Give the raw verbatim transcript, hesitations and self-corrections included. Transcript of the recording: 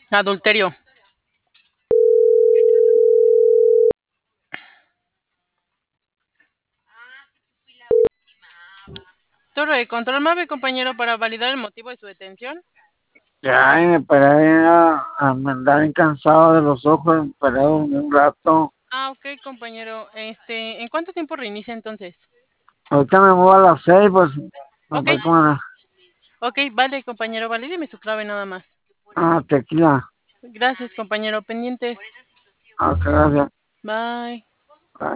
Adulterio. Torre de control, Mave, compañero, para validar el motivo de su detención. Ya, y me paré a, a andar bien cansado de los ojos, me paré un rato. Ah, ok, compañero. Este, ¿en cuánto tiempo reinicia entonces? Ahorita me muevo a las seis, pues me Ok. voy como a la... Ok, vale, compañero, valídeme su clave nada más. Ah, tequila. Gracias, compañero, pendientes. Ah, gracias. Bye.